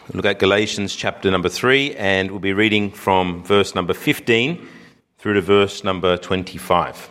Look at Galatians chapter number 3, and we'll be reading from verse number 15 through to verse number 25.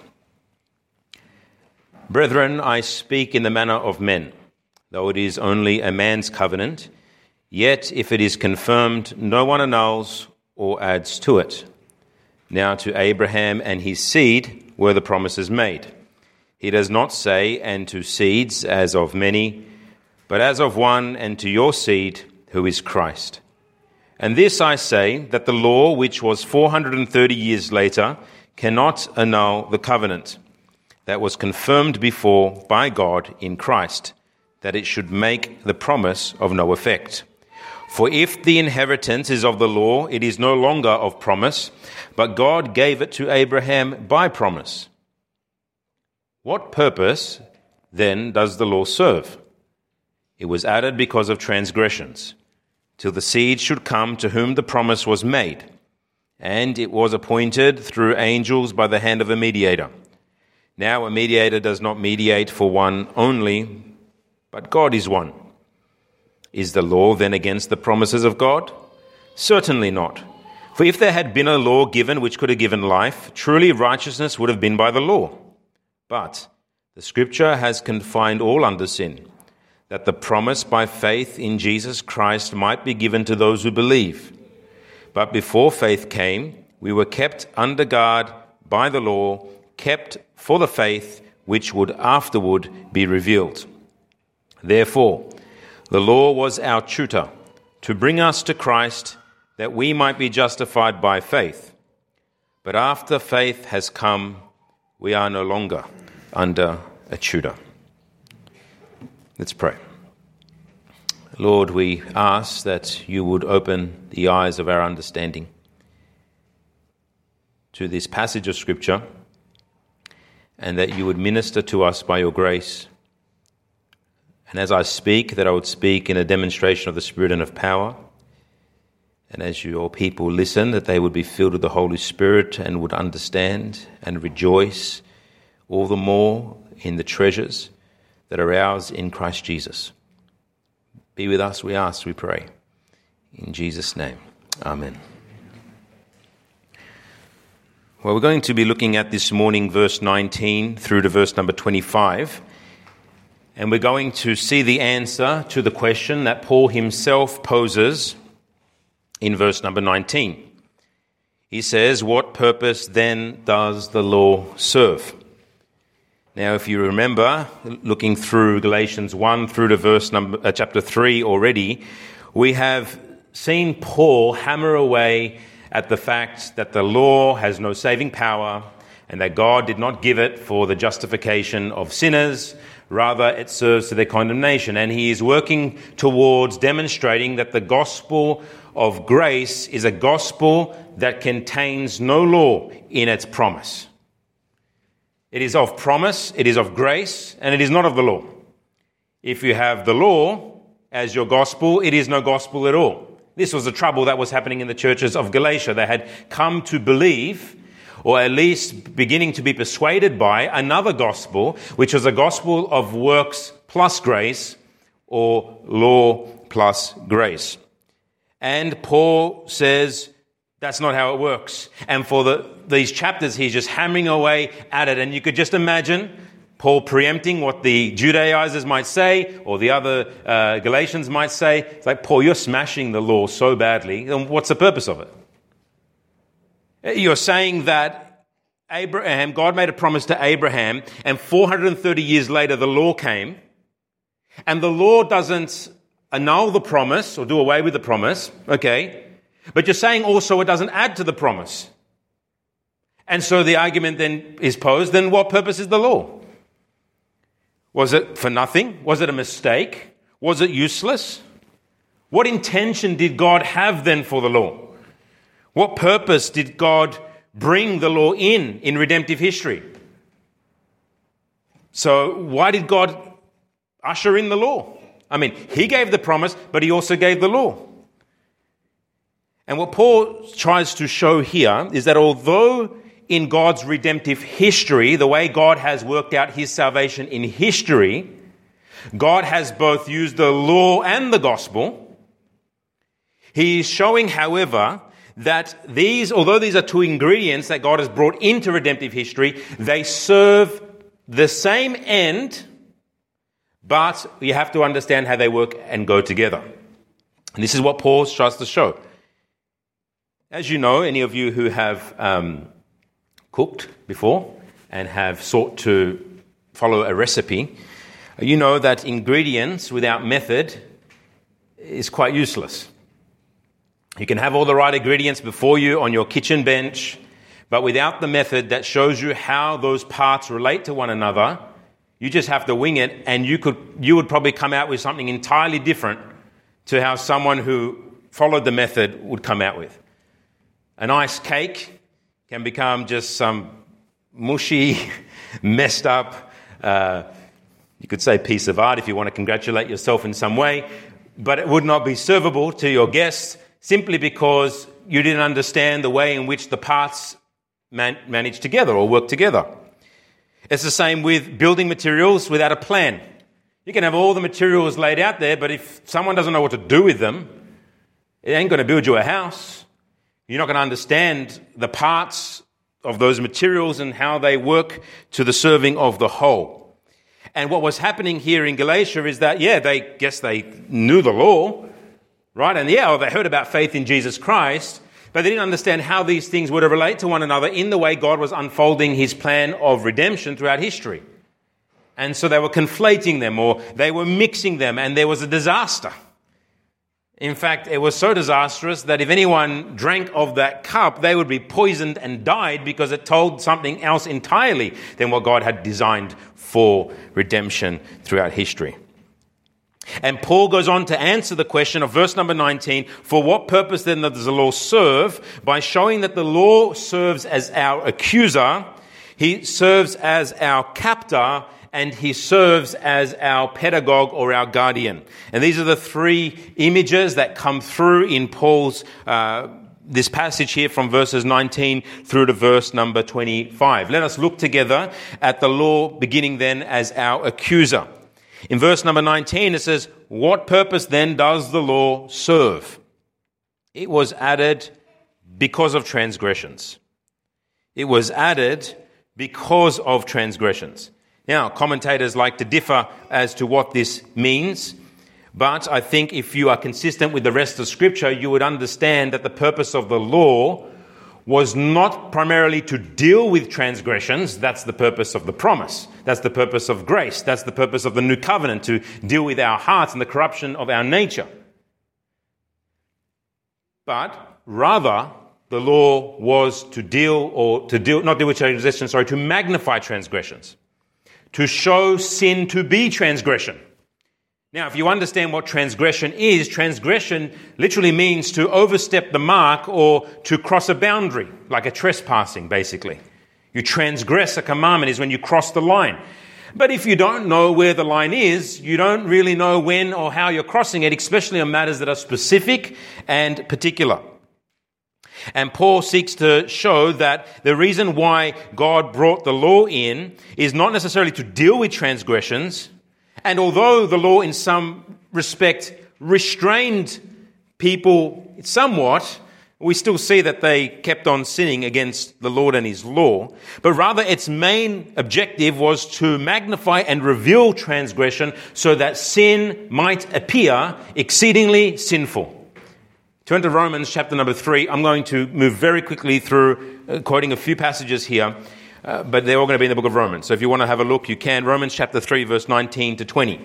Brethren, I speak in the manner of men, though it is only a man's covenant, yet if it is confirmed, no one annuls or adds to it. Now to Abraham and his seed were the promises made. He does not say, and to seeds as of many, but as of one, and to your seed, who is Christ. And this I say, that the law, which was 430 years later, cannot annul the covenant that was confirmed before by God in Christ, that it should make the promise of no effect. For if the inheritance is of the law, it is no longer of promise, but God gave it to Abraham by promise. What purpose, then, does the law serve? It was added because of transgressions, till the seed should come to whom the promise was made. And it was appointed through angels by the hand of a mediator. Now a mediator does not mediate for one only, but God is one. Is the law then against the promises of God? Certainly not. For if there had been a law given which could have given life, truly righteousness would have been by the law. But the Scripture has confined all under sin, that the promise by faith in Jesus Christ might be given to those who believe. But before faith came, we were kept under guard by the law, kept for the faith which would afterward be revealed. Therefore, the law was our tutor to bring us to Christ, that we might be justified by faith. But after faith has come, we are no longer under a tutor. Let's pray. Lord, we ask that you would open the eyes of our understanding to this passage of Scripture, and that you would minister to us by your grace. And as I speak, that I would speak in a demonstration of the Spirit and of power. And as your people listen, that they would be filled with the Holy Spirit and would understand and rejoice all the more in the treasures that are ours in Christ Jesus. Be with us, we ask, we pray. In Jesus' name, amen. Well, we're going to be looking at this morning verse 19 through to verse number 25. And we're going to see the answer to the question that Paul himself poses in verse number 19. He says, what purpose then does the law serve? Now, if you remember, looking through Galatians 1 through to chapter 3 already, we have seen Paul hammer away at the fact that the law has no saving power and that God did not give it for the justification of sinners, rather it serves to their condemnation. And he is working towards demonstrating that the gospel of grace is a gospel that contains no law in its promise. It is of promise, it is of grace, and it is not of the law. If you have the law as your gospel, it is no gospel at all. This was the trouble that was happening in the churches of Galatia. They had come to believe, or at least beginning to be persuaded by, another gospel, which was a gospel of works plus grace, or law plus grace. And Paul says, that's not how it works. And for these chapters, he's just hammering away at it. And you could just imagine Paul preempting what the Judaizers might say, or the other Galatians might say. It's like, Paul, you're smashing the law so badly. Then what's the purpose of it? You're saying that Abraham, God made a promise to Abraham, and 430 years later the law came, and the law doesn't annul the promise or do away with the promise, okay? But you're saying also it doesn't add to the promise. And so the argument then is posed, then what purpose is the law? Was it for nothing? Was it a mistake? Was it useless? What intention did God have then for the law? What purpose did God bring the law in redemptive history? So why did God usher in the law? I mean, he gave the promise, but he also gave the law. And what Paul tries to show here is that although in God's redemptive history, the way God has worked out his salvation in history, God has both used the law and the gospel. He is showing, however, that although these are two ingredients that God has brought into redemptive history, they serve the same end, but you have to understand how they work and go together. And this is what Paul tries to show. As you know, any of you who have cooked before and have sought to follow a recipe, you know that ingredients without method is quite useless. You can have all the right ingredients before you on your kitchen bench, but without the method that shows you how those parts relate to one another, you just have to wing it, and you would probably come out with something entirely different to how someone who followed the method would come out with. A nice cake can become just some mushy, messed up, you could say piece of art if you want to congratulate yourself in some way, but it would not be servable to your guests simply because you didn't understand the way in which the parts manage together or work together. It's the same with building materials without a plan. You can have all the materials laid out there, but if someone doesn't know what to do with them, it ain't going to build you a house. You're not going to understand the parts of those materials and how they work to the serving of the whole. And what was happening here in Galatia is that, they knew the law, right? And they heard about faith in Jesus Christ, but they didn't understand how these things were to relate to one another in the way God was unfolding his plan of redemption throughout history. And so they were conflating them, or they were mixing them, and there was a disaster. In fact, it was so disastrous that if anyone drank of that cup, they would be poisoned and died because it told something else entirely than what God had designed for redemption throughout history. And Paul goes on to answer the question of verse number 19, for what purpose then does the law serve? By showing that the law serves as our accuser, he serves as our captor, and he serves as our pedagogue or our guardian. And these are the three images that come through in Paul's this passage here from verses 19 through to verse number 25. Let us look together at the law beginning then as our accuser. In verse number 19 it says, what purpose then does the law serve? It was added because of transgressions. It was added because of transgressions. Now, commentators like to differ as to what this means, but I think if you are consistent with the rest of Scripture, you would understand that the purpose of the law was not primarily to deal with transgressions. That's the purpose of the promise. That's the purpose of grace. That's the purpose of the new covenant, to deal with our hearts and the corruption of our nature. But rather, the law was to magnify transgressions, to show sin to be transgression. Now, if you understand what transgression is, transgression literally means to overstep the mark or to cross a boundary, like a trespassing, basically. You transgress a commandment is when you cross the line. But if you don't know where the line is, you don't really know when or how you're crossing it, especially on matters that are specific and particular. And Paul seeks to show that the reason why God brought the law in is not necessarily to deal with transgressions. And although the law in some respect restrained people somewhat, we still see that they kept on sinning against the Lord and his law. But rather its main objective was to magnify and reveal transgression so that sin might appear exceedingly sinful. Turn to Romans chapter number 3. I'm going to move very quickly through quoting a few passages here, but they're all going to be in the book of Romans. So if you want to have a look, you can. Romans chapter 3, verse 19 to 20.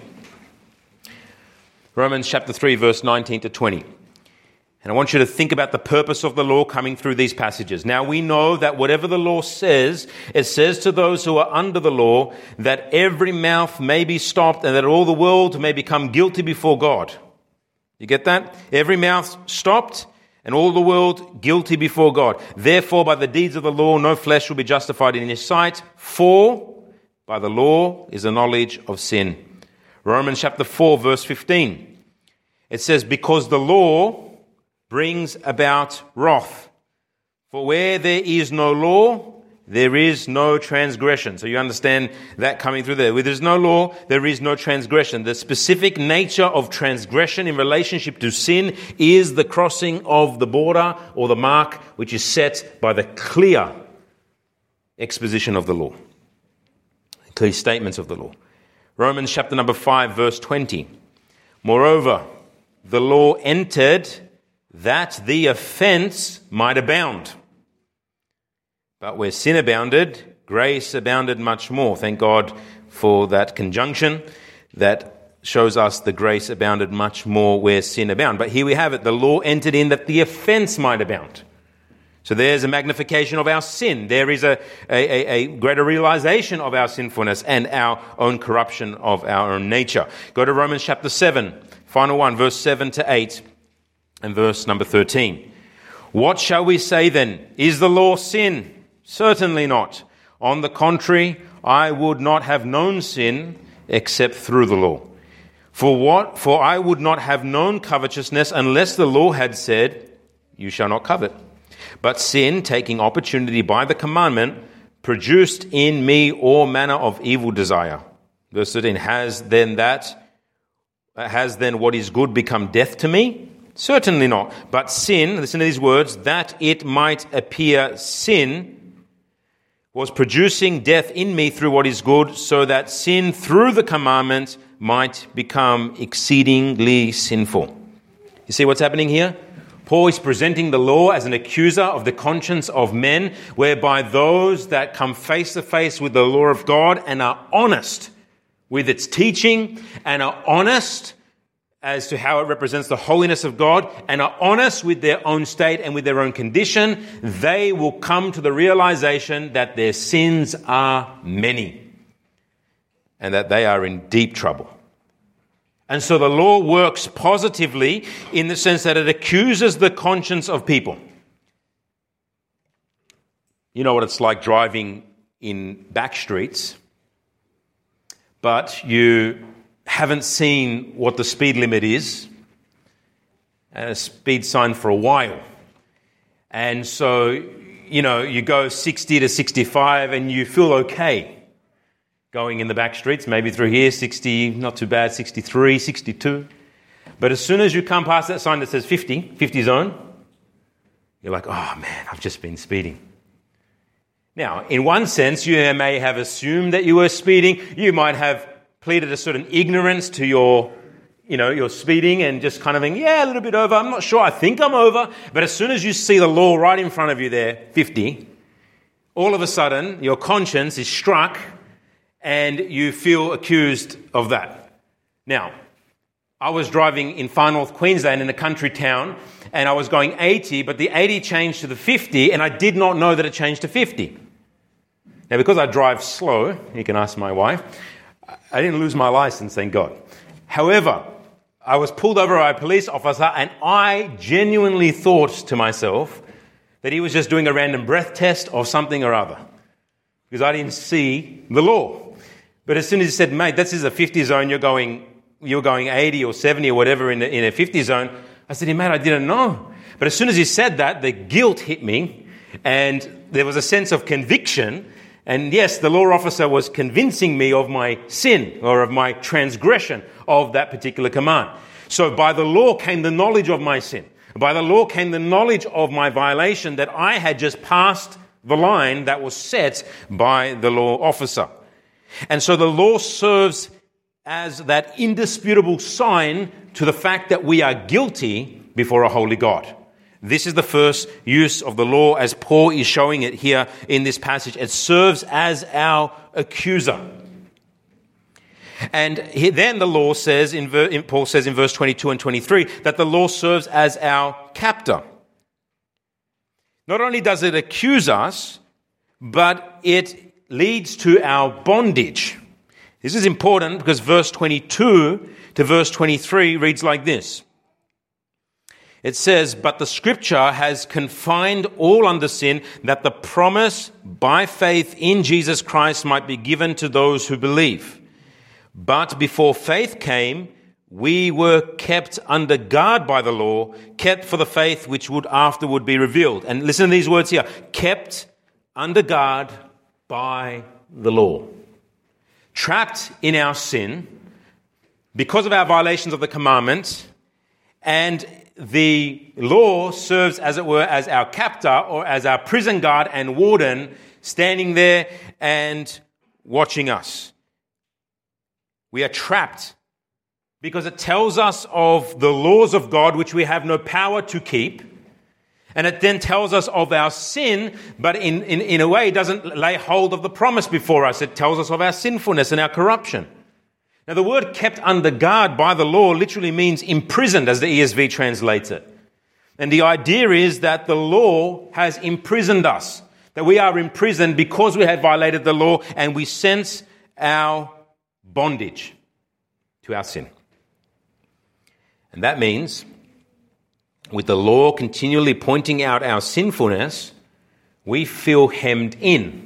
Romans chapter 3, verse 19 to 20. And I want you to think about the purpose of the law coming through these passages. Now we know that whatever the law says, it says to those who are under the law that every mouth may be stopped and that all the world may become guilty before God. You get that? Every mouth stopped and all the world guilty before God. Therefore, by the deeds of the law, no flesh will be justified in his sight, for by the law is the knowledge of sin. Romans chapter 4, verse 15. It says, because the law brings about wrath. For where there is no law, there is no transgression. So you understand that coming through there. Where there's no law, there is no transgression. The specific nature of transgression in relationship to sin is the crossing of the border or the mark which is set by the clear exposition of the law, clear statements of the law. Romans chapter number 5, verse 20. Moreover, the law entered that the offense might abound. But where sin abounded, grace abounded much more. Thank God for that conjunction that shows us the grace abounded much more where sin abounded. But here we have it. The law entered in that the offense might abound. So there's a magnification of our sin. There is a greater realization of our sinfulness and our own corruption of our own nature. Go to Romans chapter 7, final one, verse 7 to 8 and verse number 13. What shall we say then? Is the law sin? Certainly not. On the contrary, I would not have known sin except through the law. For I would not have known covetousness unless the law had said, you shall not covet. But sin, taking opportunity by the commandment, produced in me all manner of evil desire. Verse 13, has then what is good become death to me? Certainly not. But sin, listen to these words, that it might appear sin was producing death in me through what is good, so that sin through the commandment might become exceedingly sinful. You see what's happening here? Paul is presenting the law as an accuser of the conscience of men, whereby those that come face to face with the law of God and are honest with its teaching and are honest as to how it represents the holiness of God and are honest with their own state and with their own condition, they will come to the realization that their sins are many and that they are in deep trouble. And so the law works positively in the sense that it accuses the conscience of people. You know what it's like driving in back streets, but you haven't seen what the speed limit is and a speed sign for a while. And so, you go 60 to 65 and you feel okay going in the back streets, maybe through here, 60, not too bad, 63, 62. But as soon as you come past that sign that says 50 zone, you're like, oh man, I've just been speeding. Now, in one sense, you may have assumed that you were speeding. You might have pleaded a certain ignorance to your speeding and just kind of think, yeah, a little bit over. I'm not sure. I think I'm over. But as soon as you see the law right in front of you there, 50, all of a sudden your conscience is struck and you feel accused of that. Now, I was driving in Far North Queensland in a country town and I was going 80, but the 80 changed to the 50 and I did not know that it changed to 50. Now, because I drive slow, you can ask my wife, I didn't lose my license, thank God. However, I was pulled over by a police officer and I genuinely thought to myself that he was just doing a random breath test or something or other because I didn't see the law. But as soon as he said, mate, this is a 50 zone, you're going 80 or 70 or whatever in a 50 zone, I said, mate, I didn't know. But as soon as he said that, the guilt hit me and there was a sense of conviction. And yes, the law officer was convincing me of my sin or of my transgression of that particular command. So by the law came the knowledge of my sin. By the law came the knowledge of my violation that I had just passed the line that was set by the law officer. And so the law serves as that indisputable sign to the fact that we are guilty before a holy God. This is the first use of the law as Paul is showing it here in this passage. It serves as our accuser. And then the law says, Paul says in verse 22 and 23, that the law serves as our captor. Not only does it accuse us, but it leads to our bondage. This is important because verse 22 to verse 23 reads like this. It says, but the scripture has confined all under sin, that the promise by faith in Jesus Christ might be given to those who believe. But before faith came, we were kept under guard by the law, kept for the faith which would afterward be revealed. And listen to these words here, kept under guard by the law. Trapped in our sin because of our violations of the commandment, and the law serves, as it were, as our captor or as our prison guard and warden, standing there and watching us. We are trapped because it tells us of the laws of God which we have no power to keep. And it then tells us of our sin, but in a way it doesn't lay hold of the promise before us. It tells us of our sinfulness and our corruption. Now the word kept under guard by the law literally means imprisoned, as the ESV translates it. And the idea is that the law has imprisoned us, that we are imprisoned because we have violated the law and we sense our bondage to our sin. And that means, with the law continually pointing out our sinfulness, we feel hemmed in.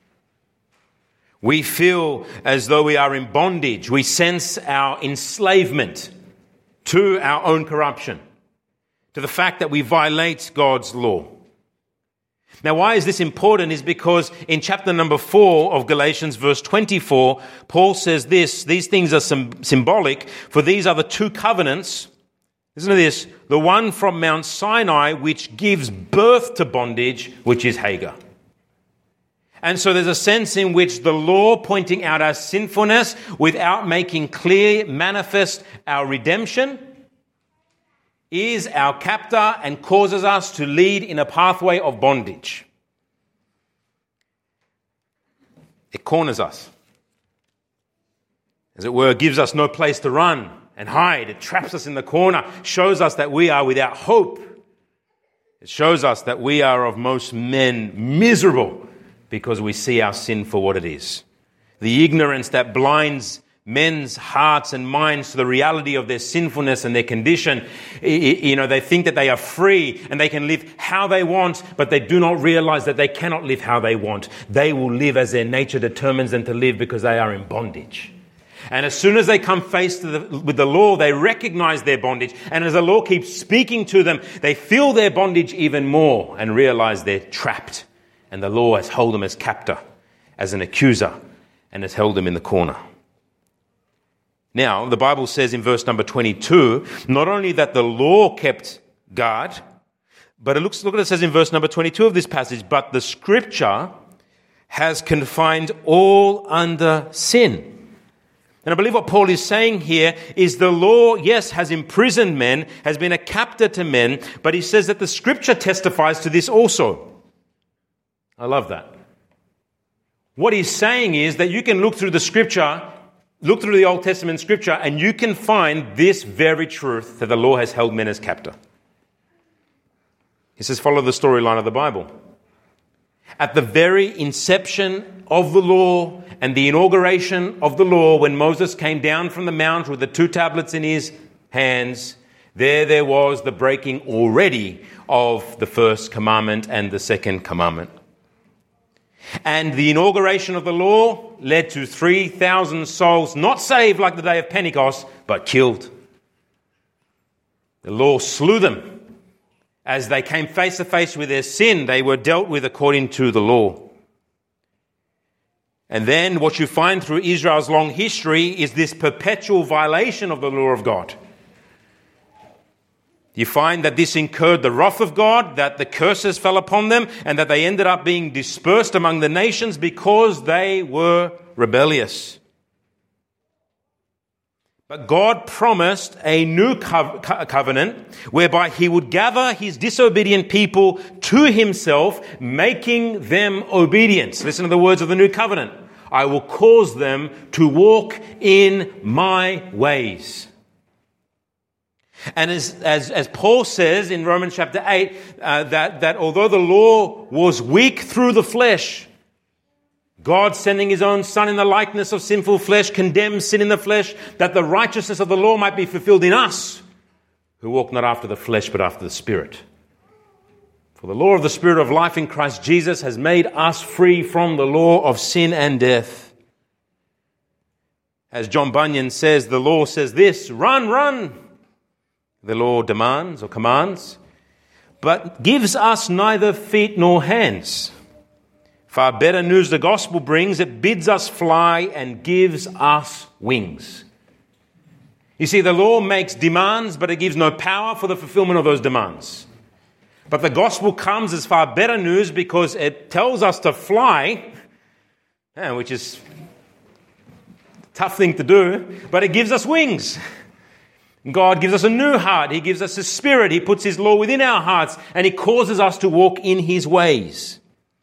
We feel as though we are in bondage. We sense our enslavement to our own corruption, to the fact that we violate God's law. Now, why is this important? Is because in chapter number 4 of Galatians, verse 24, Paul says this: these things are symbolic, for these are the two covenants. Listen to this: the one from Mount Sinai, which gives birth to bondage, which is Hagar. And so there's a sense in which the law, pointing out our sinfulness without making clear, manifest our redemption, is our captor and causes us to lead in a pathway of bondage. It corners us. As it were, gives us no place to run and hide. It traps us in the corner, shows us that we are without hope. It shows us that we are of most men miserable because we see our sin for what it is. The ignorance that blinds men's hearts and minds to the reality of their sinfulness and their condition. They think that they are free and they can live how they want, but they do not realize that they cannot live how they want. They will live as their nature determines them to live because they are in bondage. And as soon as they come face with the law, they recognize their bondage. And as the law keeps speaking to them, they feel their bondage even more and realize they're trapped. And the law has held them as captor, as an accuser, and has held them in the corner. Now, the Bible says in verse number 22, not only that the law kept guard, but look what it says in verse number 22 of this passage, but the scripture has confined all under sin. And I believe what Paul is saying here is the law, yes, has imprisoned men, has been a captor to men, but he says that the scripture testifies to this also. I love that. What he's saying is that you can look through the scripture, look through the Old Testament scripture, and you can find this very truth, that the law has held men as captor. He says, follow the storyline of the Bible. At the very inception of the law and the inauguration of the law, when Moses came down from the mount with the 2 tablets in his hands, there was the breaking already of the first commandment and the second commandment. And the inauguration of the law led to 3,000 souls, not saved like the day of Pentecost, but killed. The law slew them. As they came face to face with their sin, they were dealt with according to the law. And then what you find through Israel's long history is this perpetual violation of the law of God. You find that this incurred the wrath of God, that the curses fell upon them, and that they ended up being dispersed among the nations because they were rebellious. But God promised a new covenant whereby he would gather his disobedient people to himself, making them obedient. Listen to the words of the new covenant. I will cause them to walk in my ways. And as Paul says in Romans chapter 8, that although the law was weak through the flesh, God sending his own Son in the likeness of sinful flesh condemns sin in the flesh, that the righteousness of the law might be fulfilled in us, who walk not after the flesh but after the Spirit. For the law of the Spirit of life in Christ Jesus has made us free from the law of sin and death. As John Bunyan says, the law says this: run, run. The law demands or commands, but gives us neither feet nor hands. Far better news the gospel brings. It bids us fly and gives us wings. You see, the law makes demands, but it gives no power for the fulfillment of those demands. But the gospel comes as far better news because it tells us to fly, which is a tough thing to do, but it gives us wings. God gives us a new heart. He gives us His Spirit. He puts His law within our hearts, and He causes us to walk in His ways.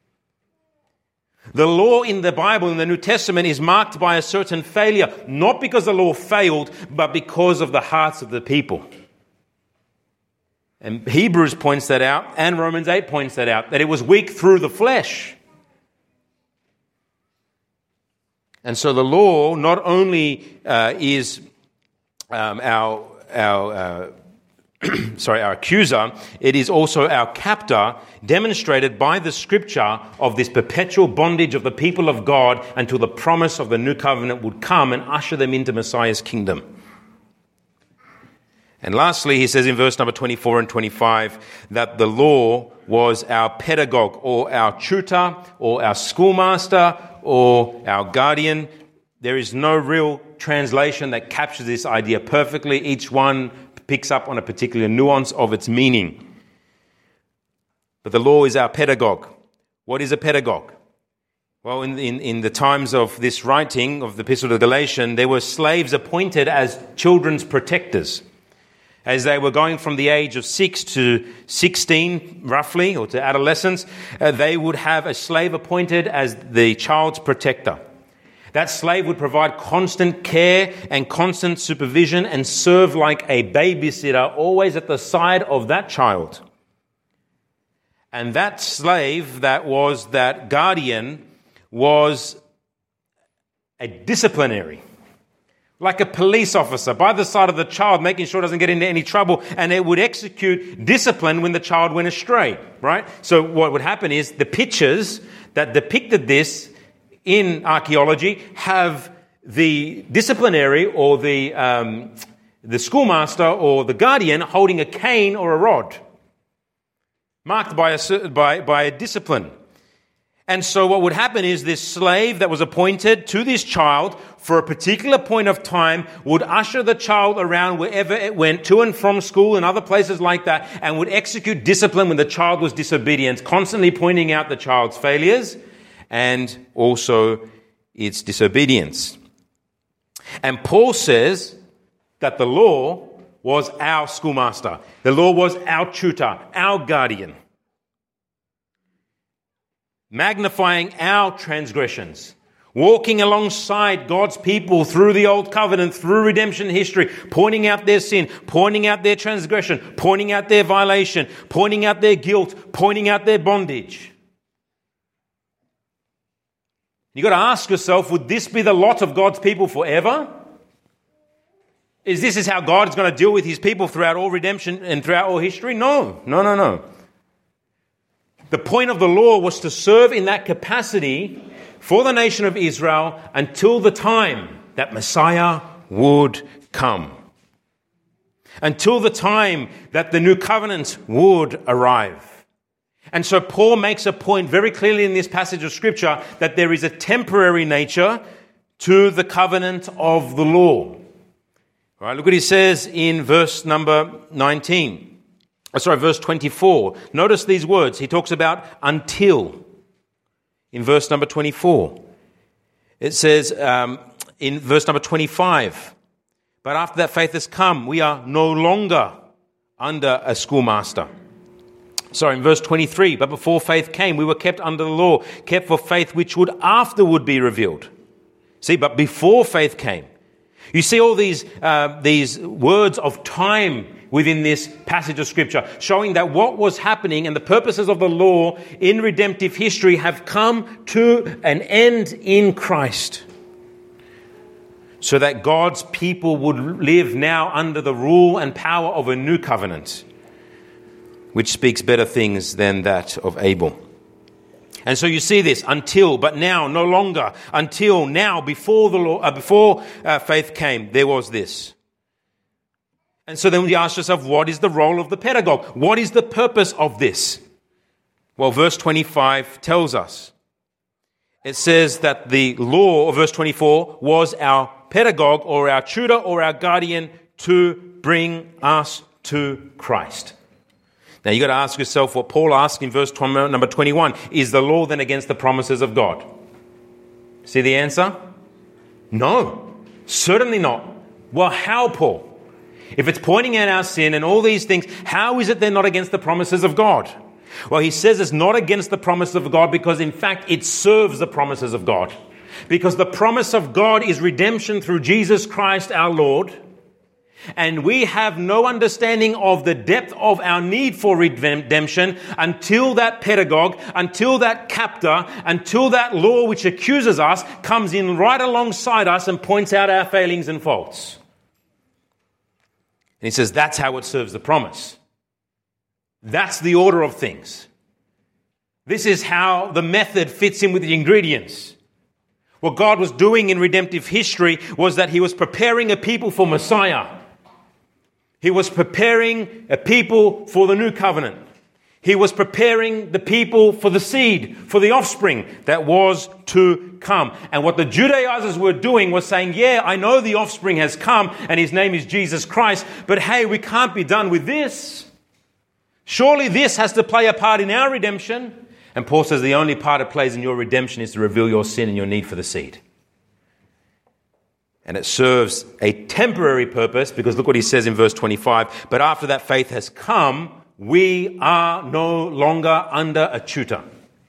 The law in the Bible, in the New Testament, is marked by a certain failure, not because the law failed, but because of the hearts of the people. And Hebrews points that out, and Romans 8 points that out, that it was weak through the flesh. And so the law not only is our accuser, it is also our captor, demonstrated by the scripture of this perpetual bondage of the people of God until the promise of the new covenant would come and usher them into Messiah's kingdom. And lastly, he says in verse number 24 and 25 that the law was our pedagogue, or our tutor, or our schoolmaster, or our guardian. There is no real translation that captures this idea perfectly. Each one picks up on a particular nuance of its meaning. But the law is our pedagogue. What is a pedagogue? Well, in the times of this writing of the Epistle to Galatians, there were slaves appointed as children's protectors. As they were going from the age of 6 to 16, roughly, or to adolescence, they would have a slave appointed as the child's protector. That slave would provide constant care and constant supervision and serve like a babysitter, always at the side of that child. And that slave, that guardian, was a disciplinary, like a police officer, by the side of the child, making sure it doesn't get into any trouble, and it would execute discipline when the child went astray, right? So what would happen is the pictures that depicted this in archaeology have the disciplinary or the schoolmaster or the guardian holding a cane or a rod, marked by a discipline. And so what would happen is this slave that was appointed to this child for a particular point of time would usher the child around wherever it went, to and from school and other places like that, and would execute discipline when the child was disobedient, constantly pointing out the child's failures and also its disobedience. And Paul says that the law was our schoolmaster. The law was our tutor, our guardian, magnifying our transgressions, walking alongside God's people through the old covenant, through redemption history, pointing out their sin, pointing out their transgression, pointing out their violation, pointing out their guilt, pointing out their bondage. You've got to ask yourself, would this be the lot of God's people forever? Is this how God is going to deal with His people throughout all redemption and throughout all history? No. The point of the law was to serve in that capacity for the nation of Israel until the time that Messiah would come. Until the time that the new covenant would arrive. And so Paul makes a point very clearly in this passage of Scripture that there is a temporary nature to the covenant of the law. All right, look what he says in verse number 24. Notice these words. He talks about until in verse number 24. It says in verse number 25, but after that faith has come, we are no longer under a schoolmaster. Sorry, in verse 23, but before faith came, we were kept under the law, kept for faith which would afterward be revealed. See, but before faith came. You see all these words of time within this passage of Scripture, showing that what was happening and the purposes of the law in redemptive history have come to an end in Christ, so that God's people would live now under the rule and power of a new covenant, which speaks better things than that of Abel. And so you see this, until, but now, no longer, until, now, before the law, before faith came, there was this. And so then you ask yourself, what is the role of the pedagogue? What is the purpose of this? Well, verse 25 tells us. It says that the law of verse 24 was our pedagogue or our tutor or our guardian to bring us to Christ. Now you've got to ask yourself what Paul asked in verse number 21. Is the law then against the promises of God? See the answer? No, certainly not. Well, how, Paul? If it's pointing out our sin and all these things, how is it they're not against the promises of God? Well, he says it's not against the promise of God because, in fact, it serves the promises of God. Because the promise of God is redemption through Jesus Christ our Lord. And we have no understanding of the depth of our need for redemption until that pedagogue, until that captor, until that law which accuses us comes in right alongside us and points out our failings and faults. And he says that's how it serves the promise. That's the order of things. This is how the method fits in with the ingredients. What God was doing in redemptive history was that he was preparing a people for Messiah. He was preparing a people for the new covenant. He was preparing the people for the seed, for the offspring that was to come. And what the Judaizers were doing was saying, yeah, I know the offspring has come and his name is Jesus Christ, but hey, we can't be done with this. Surely this has to play a part in our redemption. And Paul says the only part it plays in your redemption is to reveal your sin and your need for the seed. And it serves a temporary purpose because look what he says in verse 25. But after that faith has come, we are no longer under a tutor.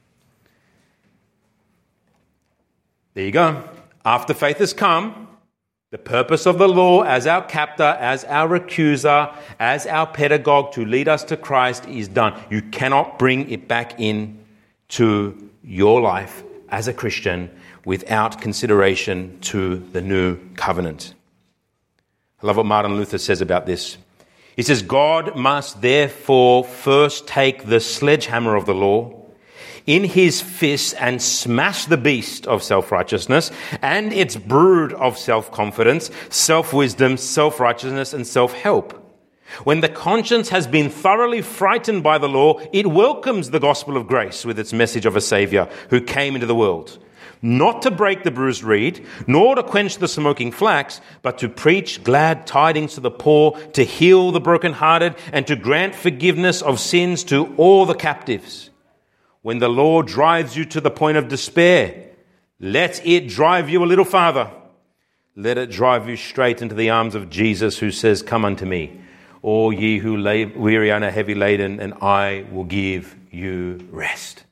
There you go. After faith has come, the purpose of the law as our captor, as our accuser, as our pedagogue to lead us to Christ is done. You cannot bring it back in to your life as a Christian without consideration to the new covenant. I love what Martin Luther says about this. He says, God must therefore first take the sledgehammer of the law in his fist and smash the beast of self-righteousness and its brood of self-confidence, self-wisdom, self-righteousness, and self-help. When the conscience has been thoroughly frightened by the law, it welcomes the gospel of grace with its message of a Savior who came into the world, not to break the bruised reed, nor to quench the smoking flax, but to preach glad tidings to the poor, to heal the brokenhearted, and to grant forgiveness of sins to all the captives. When the law drives you to the point of despair, let it drive you a little farther. Let it drive you straight into the arms of Jesus, who says, come unto me, all ye who weary and are heavy laden, and I will give you rest.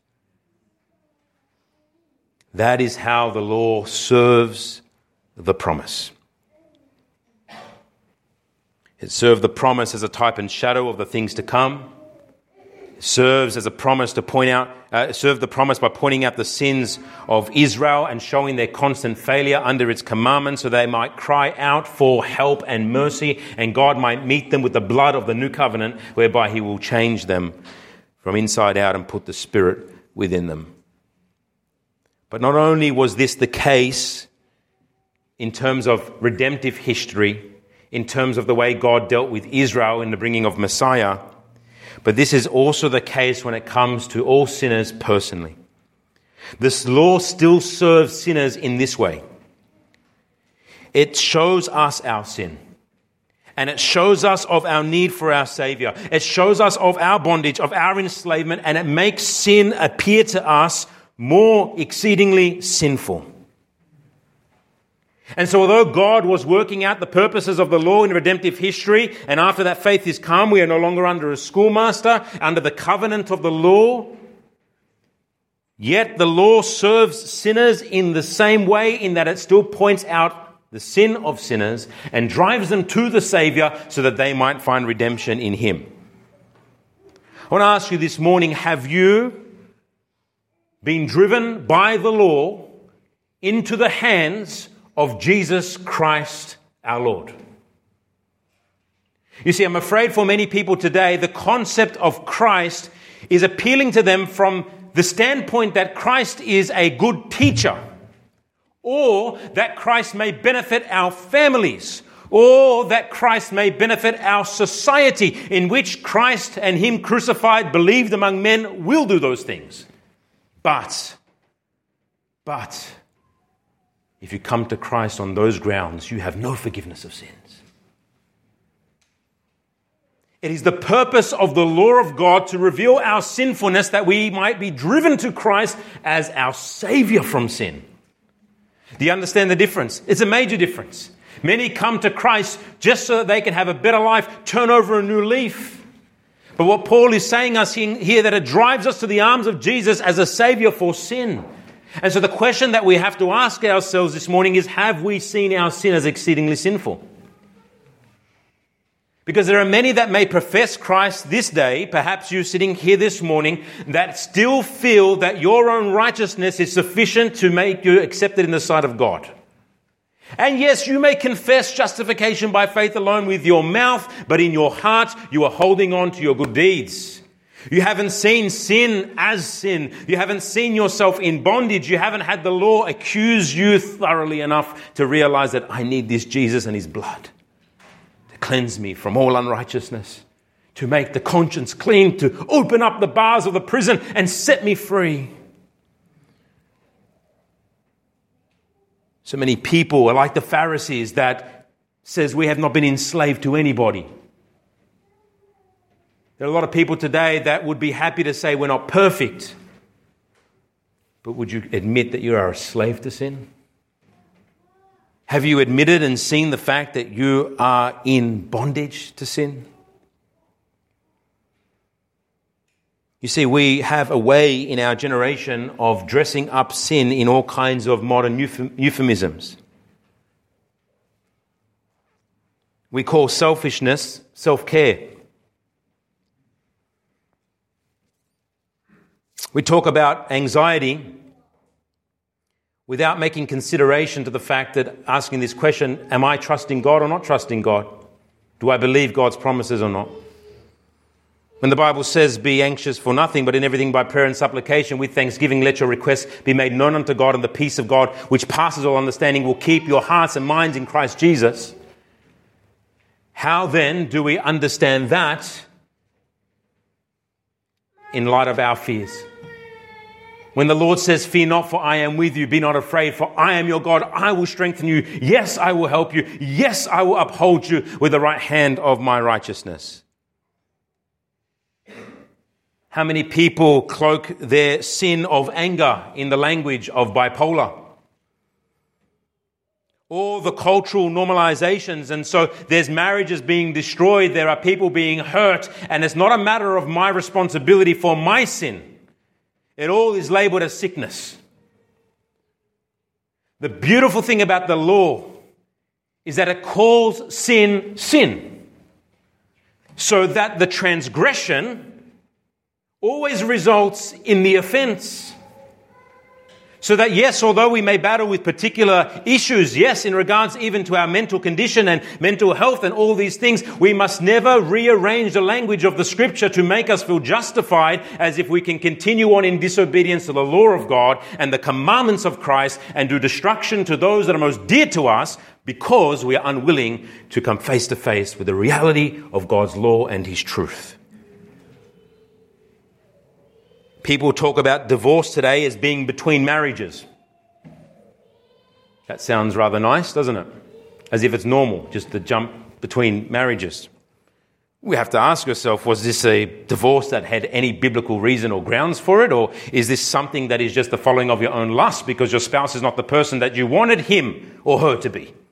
That is how the law serves the promise. It served the promise as a type and shadow of the things to come. It serves as a promise to point out, served the promise by pointing out the sins of Israel and showing their constant failure under its commandments so they might cry out for help and mercy, and God might meet them with the blood of the new covenant whereby he will change them from inside out and put the Spirit within them. But not only was this the case in terms of redemptive history, in terms of the way God dealt with Israel in the bringing of Messiah, but this is also the case when it comes to all sinners personally. This law still serves sinners in this way. It shows us our sin. And it shows us of our need for our Savior. It shows us of our bondage, of our enslavement, and it makes sin appear to us more exceedingly sinful. And so although God was working out the purposes of the law in redemptive history, and after that faith is come, we are no longer under a schoolmaster, under the covenant of the law, yet the law serves sinners in the same way in that it still points out the sin of sinners and drives them to the Savior so that they might find redemption in him. I want to ask you this morning, have you been driven by the law into the hands of Jesus Christ our Lord? You see, I'm afraid for many people today, the concept of Christ is appealing to them from the standpoint that Christ is a good teacher, or that Christ may benefit our families, or that Christ may benefit our society, in which Christ and him crucified, believed among men, will do those things. But But if you come to Christ on those grounds, you have no forgiveness of sins. It is the purpose of the law of God to reveal our sinfulness that we might be driven to Christ as our Savior from sin. Do you understand the difference? It's a major difference. Many come to Christ just so that they can have a better life, turn over a new leaf. But what Paul is saying us here, that it drives us to the arms of Jesus as a Savior for sin. And so the question that we have to ask ourselves this morning is, have we seen our sin as exceedingly sinful? Because there are many that may profess Christ this day, perhaps you sitting here this morning, that still feel that your own righteousness is sufficient to make you accepted in the sight of God. And yes, you may confess justification by faith alone with your mouth, but in your heart you are holding on to your good deeds. You haven't seen sin as sin. You haven't seen yourself in bondage. You haven't had the law accuse you thoroughly enough to realize that I need this Jesus and his blood to cleanse me from all unrighteousness, to make the conscience clean, to open up the bars of the prison and set me free. So many people are like the Pharisees that says we have not been enslaved to anybody. There are a lot of people today that would be happy to say we're not perfect. But would you admit that you are a slave to sin? Have you admitted and seen the fact that you are in bondage to sin? You see, we have a way in our generation of dressing up sin in all kinds of modern euphemisms. We call selfishness self-care. We talk about anxiety without making consideration to the fact that asking this question, am I trusting God or not trusting God? Do I believe God's promises or not? When the Bible says, be anxious for nothing, but in everything by prayer and supplication with thanksgiving, let your requests be made known unto God, and the peace of God, which passes all understanding, will keep your hearts and minds in Christ Jesus. How then do we understand that in light of our fears? When the Lord says, fear not, for I am with you. Be not afraid, for I am your God. I will strengthen you. Yes, I will help you. Yes, I will uphold you with the right hand of my righteousness. How many people cloak their sin of anger in the language of bipolar? All the cultural normalizations, and so there's marriages being destroyed, there are people being hurt, and it's not a matter of my responsibility for my sin. It all is labeled as sickness. The beautiful thing about the law is that it calls sin, sin. So that the transgression always results in the offense. So that, yes, although we may battle with particular issues, yes, in regards even to our mental condition and mental health and all these things, we must never rearrange the language of the Scripture to make us feel justified as if we can continue on in disobedience to the law of God and the commandments of Christ and do destruction to those that are most dear to us because we are unwilling to come face to face with the reality of God's law and His truth. People talk about divorce today as being between marriages. That sounds rather nice, doesn't it? As if it's normal, just the jump between marriages. We have to ask ourselves, was this a divorce that had any biblical reason or grounds for it? Or is this something that is just the following of your own lust because your spouse is not the person that you wanted him or her to be?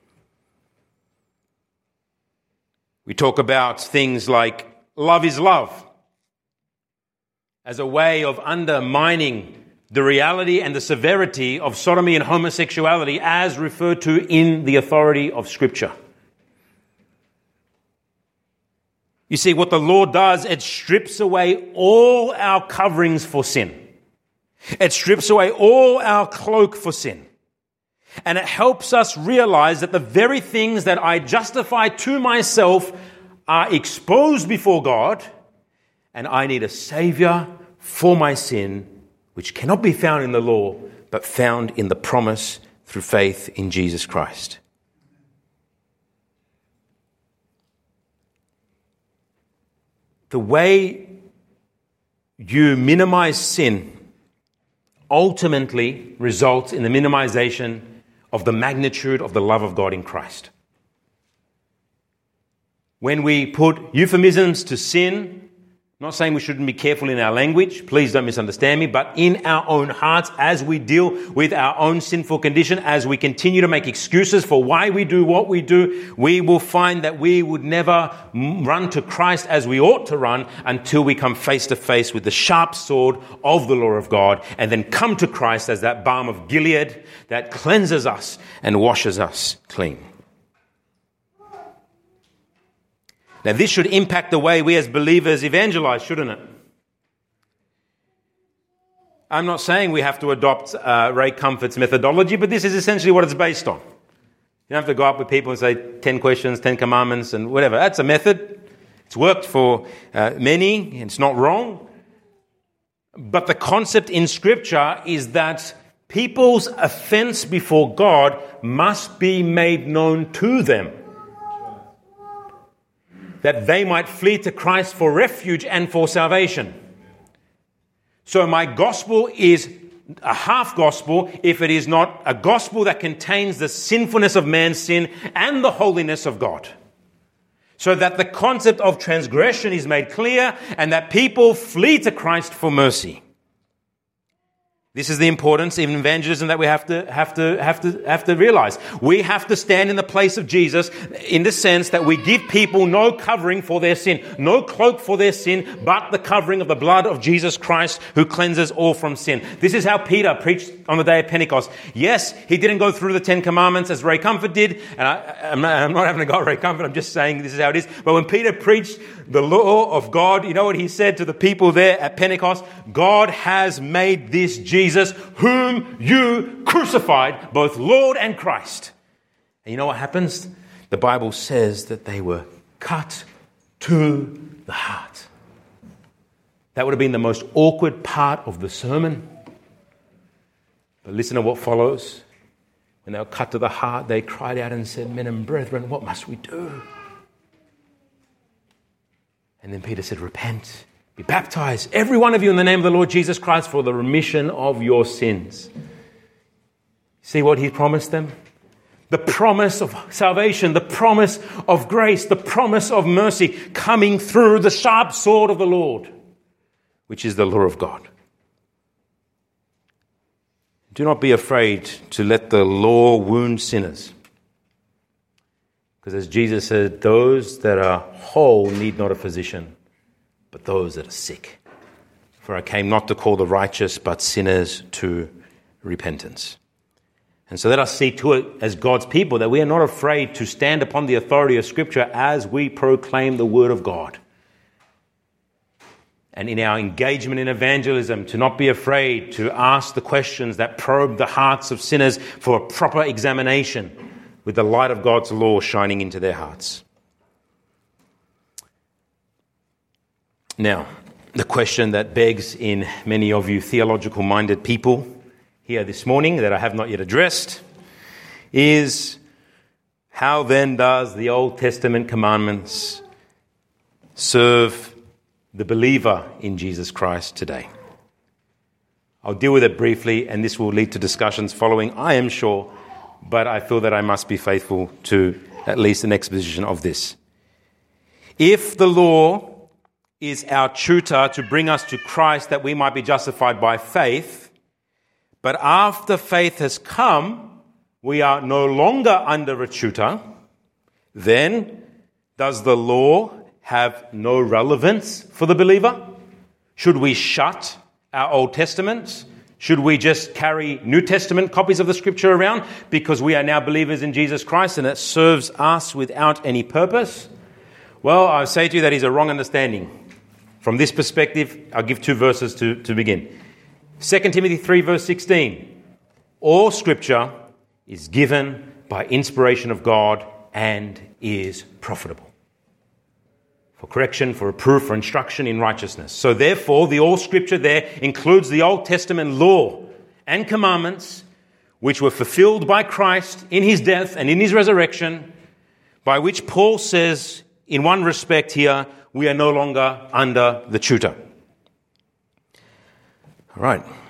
We talk about things like love is love, as a way of undermining the reality and the severity of sodomy and homosexuality as referred to in the authority of Scripture. You see, what the law does, it strips away all our coverings for sin. It strips away all our cloak for sin. And it helps us realize that the very things that I justify to myself are exposed before God, and I need a Savior for my sin, which cannot be found in the law, but found in the promise through faith in Jesus Christ. The way you minimize sin ultimately results in the minimization of the magnitude of the love of God in Christ. When we put euphemisms to sin, I'm not saying we shouldn't be careful in our language, please don't misunderstand me, but in our own hearts, as we deal with our own sinful condition, as we continue to make excuses for why we do what we do, we will find that we would never run to Christ as we ought to run until we come face to face with the sharp sword of the law of God, and then come to Christ as that balm of Gilead that cleanses us and washes us clean. Now, this should impact the way we as believers evangelize, shouldn't it? I'm not saying we have to adopt Ray Comfort's methodology, but this is essentially what it's based on. You don't have to go up with people and say 10 questions, 10 commandments, and whatever. That's a method. It's worked for many. It's not wrong. But the concept in Scripture is that people's offense before God must be made known to them, that they might flee to Christ for refuge and for salvation. So my gospel is a half gospel if it is not a gospel that contains the sinfulness of man's sin and the holiness of God. So that the concept of transgression is made clear and that people flee to Christ for mercy. This is the importance in evangelism that we have to realize. We have to stand in the place of Jesus in the sense that we give people no covering for their sin, no cloak for their sin, but the covering of the blood of Jesus Christ who cleanses all from sin. This is how Peter preached on the day of Pentecost. Yes, he didn't go through the 10 commandments as Ray Comfort did, and I'm not having a go at Ray Comfort, I'm just saying this is how it is. But when Peter preached the law of God, you know what he said to the people there at Pentecost? God has made this Jesus whom you crucified, both Lord and Christ. And you know what happens? The Bible says that they were cut to the heart. That would have been the most awkward part of the sermon. But listen to what follows. When they were cut to the heart, they cried out and said, "Men and brethren, what must we do?" And then Peter said, "Repent. Be baptized, every one of you, in the name of the Lord Jesus Christ for the remission of your sins." See what he promised them? The promise of salvation, the promise of grace, the promise of mercy coming through the sharp sword of the Lord, which is the law of God. Do not be afraid to let the law wound sinners. Because as Jesus said, those that are whole need not a physician, but those that are sick. For I came not to call the righteous, but sinners to repentance. And so let us see to it as God's people that we are not afraid to stand upon the authority of Scripture as we proclaim the Word of God. And in our engagement in evangelism, to not be afraid to ask the questions that probe the hearts of sinners for a proper examination with the light of God's law shining into their hearts. Now, the question that begs in many of you theological-minded people here this morning that I have not yet addressed is, how then does the Old Testament commandments serve the believer in Jesus Christ today? I'll deal with it briefly, and this will lead to discussions following, I am sure, but I feel that I must be faithful to at least an exposition of this. If the law is our tutor to bring us to Christ that we might be justified by faith, but after faith has come, we are no longer under a tutor, then does the law have no relevance for the believer? Should we shut our Old Testaments? Should we just carry New Testament copies of the Scripture around because we are now believers in Jesus Christ and it serves us without any purpose? Well, I say to you that is a wrong understanding. From this perspective, I'll give 2 verses to begin. 2 Timothy 3 verse 16. All Scripture is given by inspiration of God and is profitable for correction, for reproof, for instruction in righteousness. So therefore, the all Scripture there includes the Old Testament law and commandments which were fulfilled by Christ in his death and in his resurrection, by which Paul says, in one respect here, we are no longer under the tutor. All right.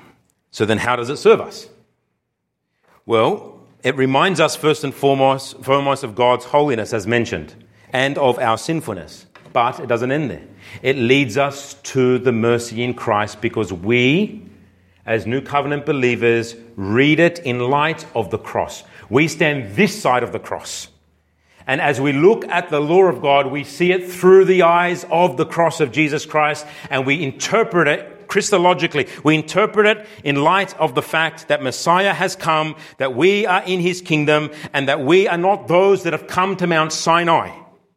So then how does it serve us? Well, it reminds us first and foremost of God's holiness, as mentioned, and of our sinfulness. But it doesn't end there. It leads us to the mercy in Christ because we, as New Covenant believers, read it in light of the cross. We stand this side of the cross. And as we look at the law of God, we see it through the eyes of the cross of Jesus Christ, and we interpret it Christologically. We interpret it in light of the fact that Messiah has come, that we are in his kingdom, and that we are not those that have come to Mount Sinai,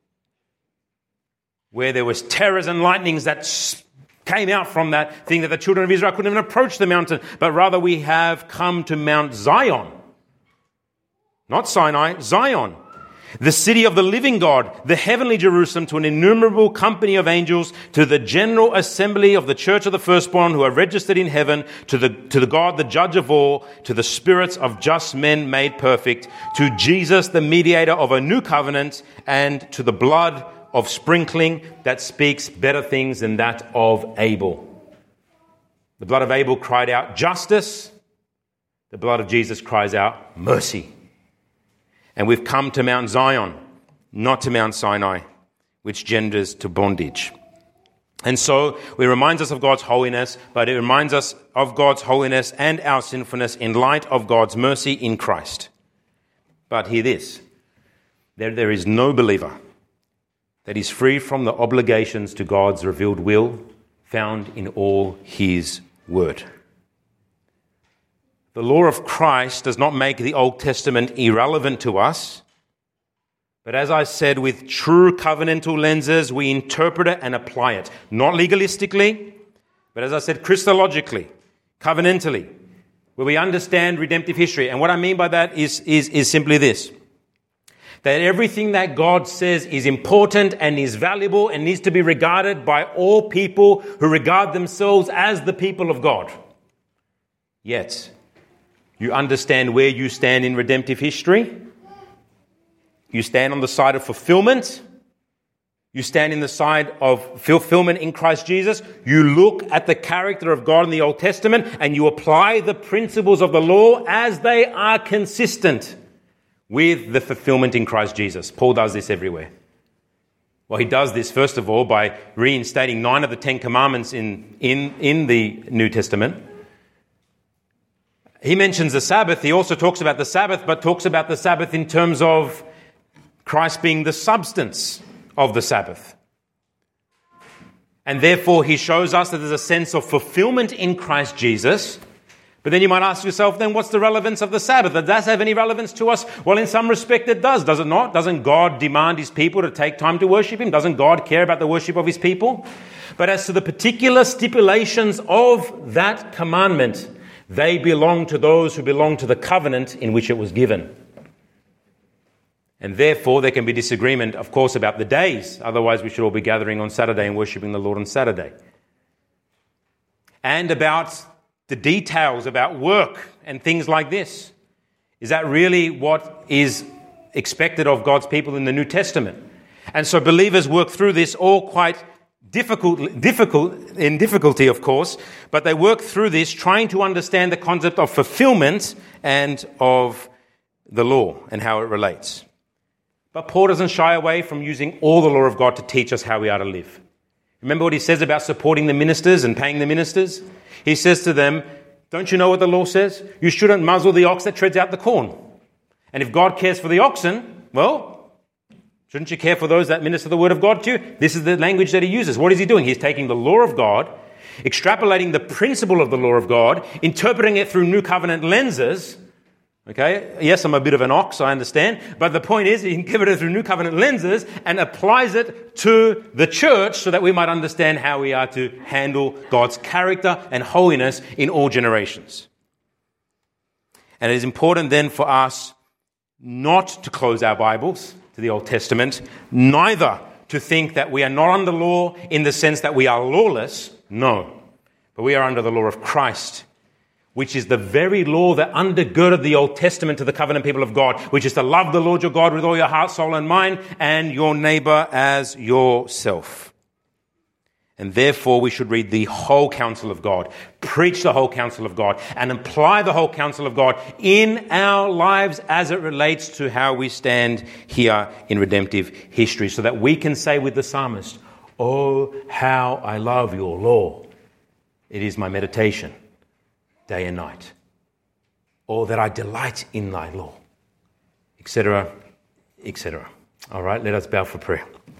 where there was terrors and lightnings that came out from that thing that the children of Israel couldn't even approach the mountain, but rather we have come to Mount Zion. Not Sinai, Zion. The city of the living God, the heavenly Jerusalem, to an innumerable company of angels, to the general assembly of the church of the firstborn who are registered in heaven, to the God, the judge of all, to the spirits of just men made perfect, to Jesus, the mediator of a new covenant, and to the blood of sprinkling that speaks better things than that of Abel. The blood of Abel cried out justice. The blood of Jesus cries out mercy. And we've come to Mount Zion, not to Mount Sinai, which genders to bondage. And so it reminds us of God's holiness, but it reminds us of God's holiness and our sinfulness in light of God's mercy in Christ. But hear this, there is no believer that is free from the obligations to God's revealed will found in all his word. The law of Christ does not make the Old Testament irrelevant to us, but as I said, with true covenantal lenses, we interpret it and apply it. Not legalistically, but as I said, Christologically, covenantally, where we understand redemptive history. And what I mean by that is simply this, that everything that God says is important and is valuable and needs to be regarded by all people who regard themselves as the people of God. Yet, you understand where you stand in redemptive history. You stand on the side of fulfillment. You stand in the side of fulfillment in Christ Jesus. You look at the character of God in the Old Testament and you apply the principles of the law as they are consistent with the fulfillment in Christ Jesus. Paul does this everywhere. Well, he does this, first of all, by reinstating 9 of the 10 commandments in the New Testament. He mentions the Sabbath. He also talks about the Sabbath, but talks about the Sabbath in terms of Christ being the substance of the Sabbath. And therefore, he shows us that there's a sense of fulfillment in Christ Jesus. But then you might ask yourself, then what's the relevance of the Sabbath? Does that have any relevance to us? Well, in some respect it does it not? Doesn't God demand his people to take time to worship him? Doesn't God care about the worship of his people? But as to the particular stipulations of that commandment, they belong to those who belong to the covenant in which it was given. And therefore, there can be disagreement, of course, about the days. Otherwise, we should all be gathering on Saturday and worshipping the Lord on Saturday. And about the details, about work and things like this. Is that really what is expected of God's people in the New Testament? And so believers work through this all quite difficulty, of course, but they work through this trying to understand the concept of fulfillment and of the law and how it relates. But Paul doesn't shy away from using all the law of God to teach us how we are to live. Remember what he says about supporting the ministers and paying the ministers? He says to them, don't you know what the law says? You shouldn't muzzle the ox that treads out the corn. And if God cares for the oxen, well, shouldn't you care for those that minister the word of God to you? This is the language that he uses. What is he doing? He's taking the law of God, extrapolating the principle of the law of God, interpreting it through new covenant lenses. Okay, yes, I'm a bit of an ox, I understand. But the point is, he interprets it through new covenant lenses and applies it to the church so that we might understand how we are to handle God's character and holiness in all generations. And it is important then for us not to close our Bibles to the Old Testament, neither to think that we are not under law in the sense that we are lawless. No, but we are under the law of Christ, which is the very law that undergirded the Old Testament to the covenant people of God, which is to love the Lord your God with all your heart, soul, and mind, and your neighbor as yourself. And therefore we should read the whole counsel of God, preach the whole counsel of God, and apply the whole counsel of God in our lives as it relates to how we stand here in redemptive history, so that we can say with the psalmist, "Oh, how I love your law. It is my meditation day and night." Or that I delight in thy law, etc., etc. All right, let us bow for prayer.